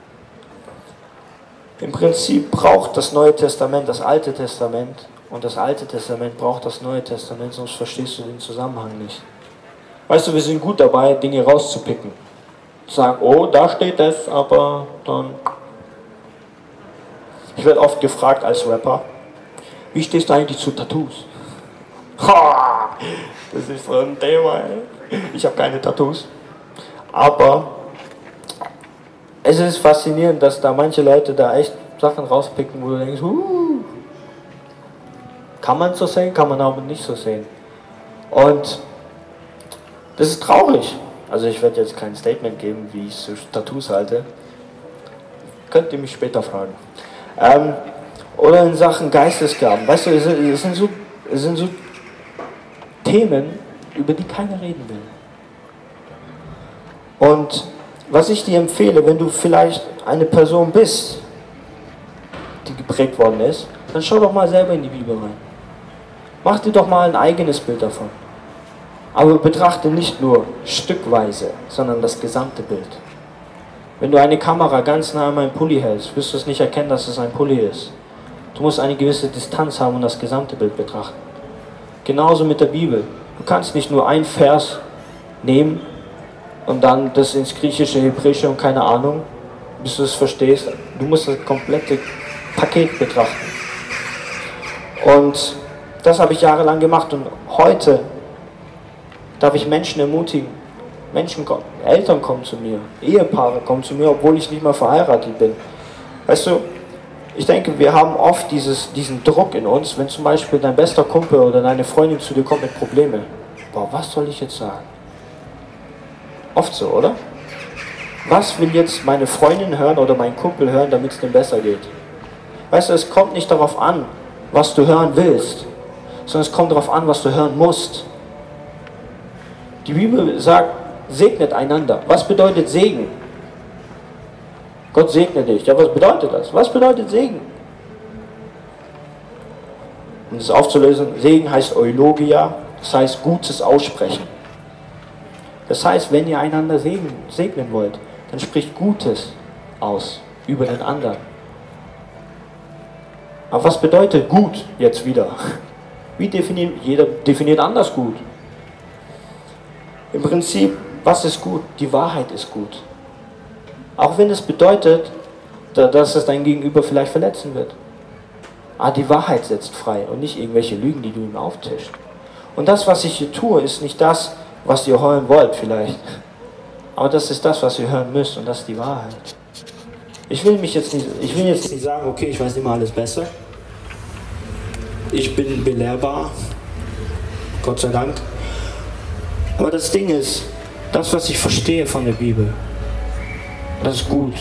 Im Prinzip braucht das Neue Testament das Alte Testament und das Alte Testament braucht das Neue Testament, sonst verstehst du den Zusammenhang nicht. Weißt du, wir sind gut dabei, Dinge rauszupicken. Zu sagen, oh, da steht das, aber dann... Ich werde oft gefragt als Rapper, wie stehst du eigentlich zu Tattoos? Ha, das ist so ein Thema, ey. Ich habe keine Tattoos. Aber es ist faszinierend, dass da manche Leute da echt Sachen rauspicken, wo du denkst, uh, kann man so sehen, kann man aber nicht so sehen. Und das ist traurig. Also ich werde jetzt kein Statement geben, wie ich so Tattoos halte. Könnt ihr mich später fragen. Ähm, oder in Sachen Geistesgaben. Weißt du, es sind so, es sind so Themen, über die keiner reden will. Und was ich dir empfehle, wenn du vielleicht eine Person bist, die geprägt worden ist, dann schau doch mal selber in die Bibel rein. Mach dir doch mal ein eigenes Bild davon. Aber betrachte nicht nur stückweise, sondern das gesamte Bild. Wenn du eine Kamera ganz nah an meinen Pulli hältst, wirst du es nicht erkennen, dass es ein Pulli ist. Du musst eine gewisse Distanz haben und das gesamte Bild betrachten. Genauso mit der Bibel. Du kannst nicht nur einen Vers nehmen und dann das ins Griechische, Hebräische und keine Ahnung, bis du es verstehst. Du musst das komplette Paket betrachten. Und das habe ich jahrelang gemacht und heute darf ich Menschen ermutigen. Menschen kommen, Eltern kommen zu mir, Ehepaare kommen zu mir, obwohl ich nicht mal verheiratet bin. Weißt du, ich denke, wir haben oft dieses, diesen Druck in uns, wenn zum Beispiel dein bester Kumpel oder deine Freundin zu dir kommt mit Problemen. Boah, was soll ich jetzt sagen? Oft so, oder? Was will jetzt meine Freundin hören oder mein Kumpel hören, damit es dem besser geht? Weißt du, es kommt nicht darauf an, was du hören willst, sondern es kommt darauf an, was du hören musst. Die Bibel sagt, segnet einander. Was bedeutet Segen? Gott segne dich. Ja, was bedeutet das? Was bedeutet Segen? Um das aufzulösen, Segen heißt Eulogia, das heißt Gutes aussprechen. Das heißt, wenn ihr einander segnen, segnen wollt, dann spricht Gutes aus über den anderen. Aber was bedeutet gut jetzt wieder? Wie definiert, jeder definiert anders gut. Im Prinzip, was ist gut? Die Wahrheit ist gut. Auch wenn es bedeutet, dass es dein Gegenüber vielleicht verletzen wird. Aber die Wahrheit setzt frei und nicht irgendwelche Lügen, die du ihm auftischst. Und das, was ich hier tue, ist nicht das, was ihr hören wollt vielleicht. Aber das ist das, was ihr hören müsst und das ist die Wahrheit. Ich will mich jetzt nicht, ich will jetzt nicht sagen, okay, ich weiß immer alles besser. Ich bin belehrbar. Gott sei Dank. Aber das Ding ist, das, was ich verstehe von der Bibel, das ist gut.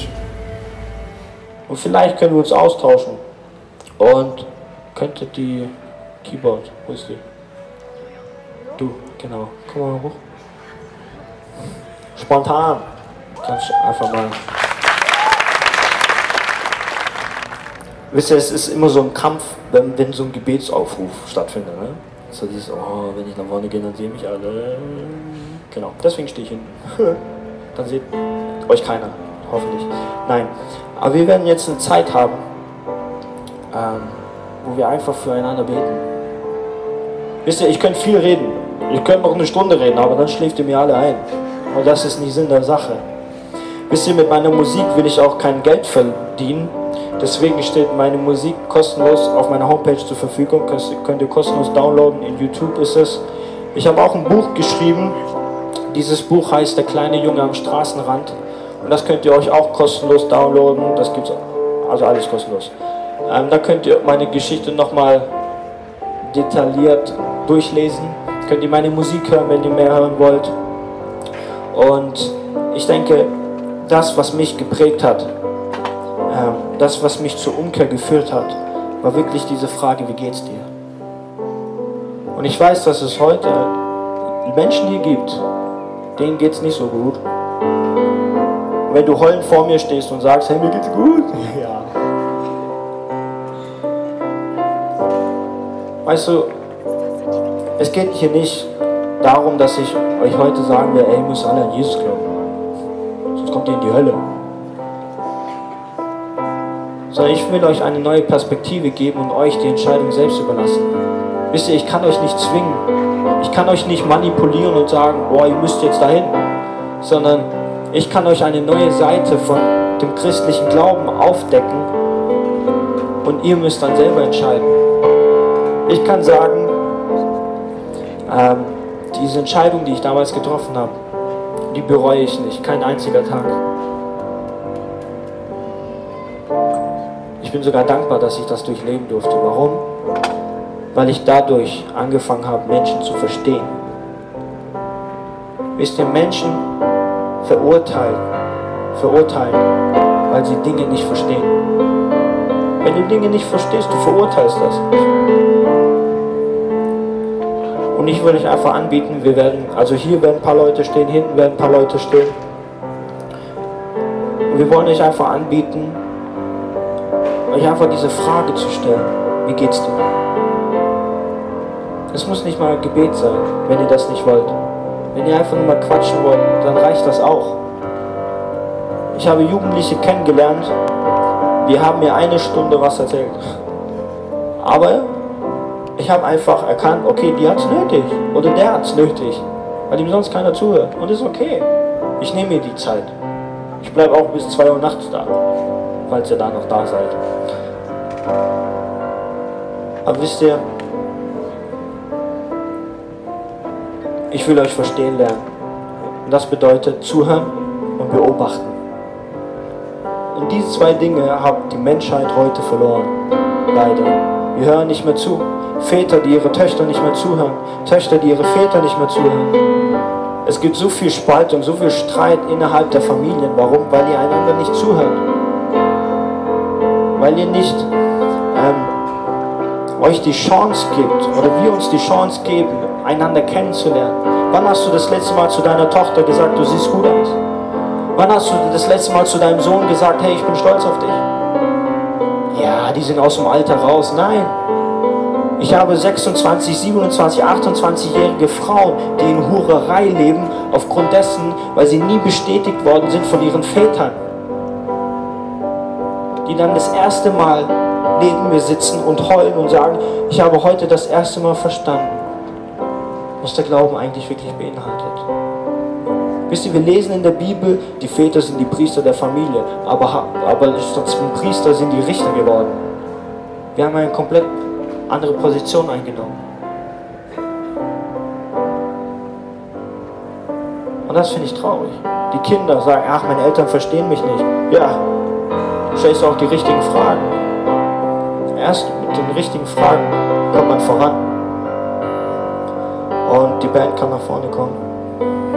Und vielleicht können wir uns austauschen und könntet die Keyboard, wo ist die? Du, genau. Komm mal hoch. Spontan. Kannst du einfach mal. Wisst ihr, es ist immer so ein Kampf, wenn, wenn so ein Gebetsaufruf stattfindet. Ne? So dieses, oh, wenn ich nach vorne gehe, dann sehen mich alle. Genau, deswegen stehe ich hinten. Dann seht euch keiner, hoffentlich. Nein, aber wir werden jetzt eine Zeit haben, ähm, wo wir einfach füreinander beten. Wisst ihr, ich könnte viel reden. Ich könnte noch eine Stunde reden, aber dann schläft ihr mir alle ein. Und das ist nicht Sinn der Sache. Wisst ihr, mit meiner Musik will ich auch kein Geld verdienen. Deswegen steht meine Musik kostenlos auf meiner Homepage zur Verfügung. Das könnt ihr kostenlos downloaden. In YouTube ist es. Ich habe auch ein Buch geschrieben. Dieses Buch heißt Der kleine Junge am Straßenrand. Und das könnt ihr euch auch kostenlos downloaden. Das gibt's, also alles kostenlos. Ähm, da könnt ihr meine Geschichte nochmal detailliert durchlesen. Könnt ihr meine Musik hören, wenn ihr mehr hören wollt. Und ich denke, das, was mich geprägt hat, ähm, das, was mich zur Umkehr geführt hat, war wirklich diese Frage, wie geht's dir? Und ich weiß, dass es heute Menschen hier gibt, denen geht's nicht so gut. Und wenn du heulend vor mir stehst und sagst, hey, mir geht's gut, ja. Weißt du, es geht hier nicht darum, dass ich euch heute sagen will, ey, ihr müsst alle an Jesus glauben. Sonst kommt ihr in die Hölle. Sondern ich will euch eine neue Perspektive geben und euch die Entscheidung selbst überlassen. Wisst ihr, ich kann euch nicht zwingen. Ich kann euch nicht manipulieren und sagen, boah, ihr müsst jetzt dahin. Sondern ich kann euch eine neue Seite von dem christlichen Glauben aufdecken und ihr müsst dann selber entscheiden. Ich kann sagen, ähm, diese Entscheidung, die ich damals getroffen habe, die bereue ich nicht, kein einziger Tag. Ich bin sogar dankbar, dass ich das durchleben durfte. Warum? Weil ich dadurch angefangen habe, Menschen zu verstehen. Wisst ihr, Menschen verurteilen, verurteilen, weil sie Dinge nicht verstehen. Wenn du Dinge nicht verstehst, du verurteilst das. Und ich würde euch einfach anbieten, wir werden, also hier werden ein paar Leute stehen, hinten werden ein paar Leute stehen. Und wir wollen euch einfach anbieten, euch einfach diese Frage zu stellen, wie geht's dir? Es muss nicht mal Gebet sein, wenn ihr das nicht wollt. Wenn ihr einfach nur mal quatschen wollt, dann reicht das auch. Ich habe Jugendliche kennengelernt, die haben mir eine Stunde was erzählt. Aber ich habe einfach erkannt, okay, die hat es nötig. Oder der hat es nötig. Weil ihm sonst keiner zuhört. Und ist okay. Ich nehme mir die Zeit. Ich bleibe auch bis zwei Uhr nachts da. Falls ihr da noch da seid. Aber wisst ihr, ich will euch verstehen lernen. Und das bedeutet zuhören und beobachten. Und diese zwei Dinge hat die Menschheit heute verloren. Leider. Wir hören nicht mehr zu. Väter, die ihre Töchter nicht mehr zuhören. Töchter, die ihre Väter nicht mehr zuhören. Es gibt so viel Spaltung, so viel Streit innerhalb der Familien. Warum? Weil ihr einander nicht zuhört. Weil ihr nicht ähm, euch die Chance gibt, oder wir uns die Chance geben, einander kennenzulernen. Wann hast du das letzte Mal zu deiner Tochter gesagt, du siehst gut aus? Wann hast du das letzte Mal zu deinem Sohn gesagt, hey, ich bin stolz auf dich? Ja, die sind aus dem Alter raus. Nein. Ich habe sechsundzwanzig, siebenundzwanzig, achtundzwanzigjährige Frauen, die in Hurerei leben, aufgrund dessen, weil sie nie bestätigt worden sind von ihren Vätern. Die dann das erste Mal neben mir sitzen und heulen und sagen, ich habe heute das erste Mal verstanden, was der Glauben eigentlich wirklich beinhaltet. Wisst ihr, wir lesen in der Bibel, die Väter sind die Priester der Familie, aber, aber zum Priester sind die Richter geworden. Wir haben eine komplett andere Position eingenommen. Und das finde ich traurig. Die Kinder sagen, ach, meine Eltern verstehen mich nicht. Ja, stellst du auch die richtigen Fragen. Erst mit den richtigen Fragen kommt man voran. Und die Band kann nach vorne kommen.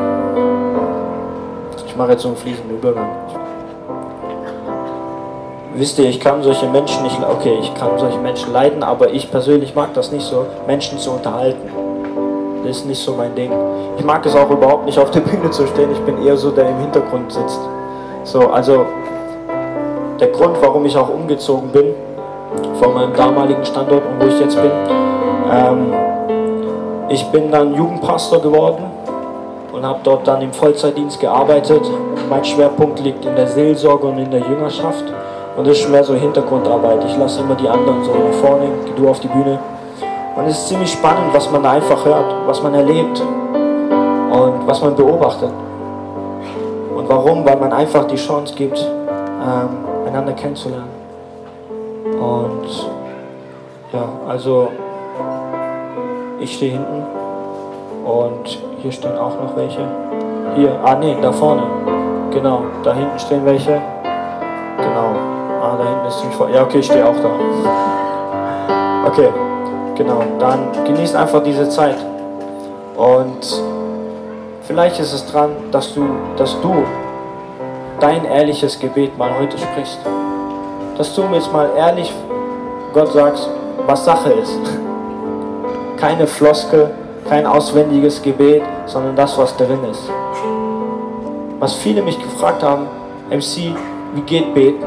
Ich mache jetzt so einen fließenden Übergang. wisst ihr, ich kann solche Menschen nicht, okay, ich kann solche Menschen leiden, aber ich persönlich mag das nicht so, Menschen zu unterhalten. Das ist nicht so mein Ding. Ich mag es auch überhaupt nicht, auf der Bühne zu stehen, ich bin eher so, der im Hintergrund sitzt. So, also, der Grund, warum ich auch umgezogen bin, von meinem damaligen Standort und wo ich jetzt bin, ähm, ich bin dann Jugendpastor geworden und habe dort dann im Vollzeitdienst gearbeitet. Mein Schwerpunkt liegt in der Seelsorge und in der Jüngerschaft. Und das ist mehr so Hintergrundarbeit. Ich lasse immer die anderen so nach vorne, geh du auf die Bühne. Und es ist ziemlich spannend, was man da einfach hört, was man erlebt und was man beobachtet. Und warum? Weil man einfach die Chance gibt, ähm, einander kennenzulernen. Und ja, also ich stehe hinten und hier stehen auch noch welche. Hier, ah ne, da vorne. Genau, da hinten stehen welche. Genau. Ah, da hinten ist ziemlich voll. Ja, okay, ich stehe auch da. Okay, genau. Dann genießt einfach diese Zeit. Und vielleicht ist es dran, dass du, dass du dein ehrliches Gebet mal heute sprichst. Dass du mir jetzt mal ehrlich Gott sagst, was Sache ist. Keine Floskel, kein auswendiges Gebet, sondern das, was drin ist. Was viele mich gefragt haben, M C, wie geht Beten?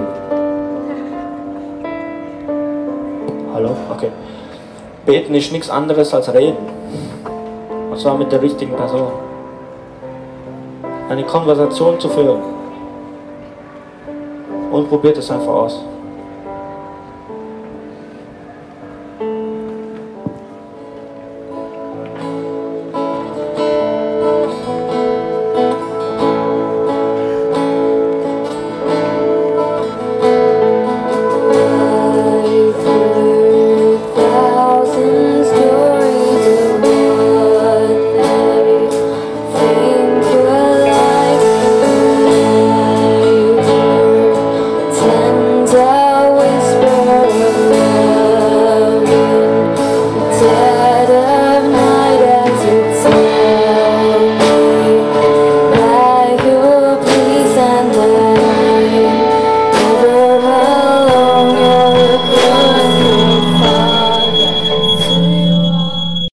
Hallo? Okay. Beten ist nichts anderes als reden. Und zwar mit der richtigen Person. Eine Konversation zu führen. Und probiert es einfach aus.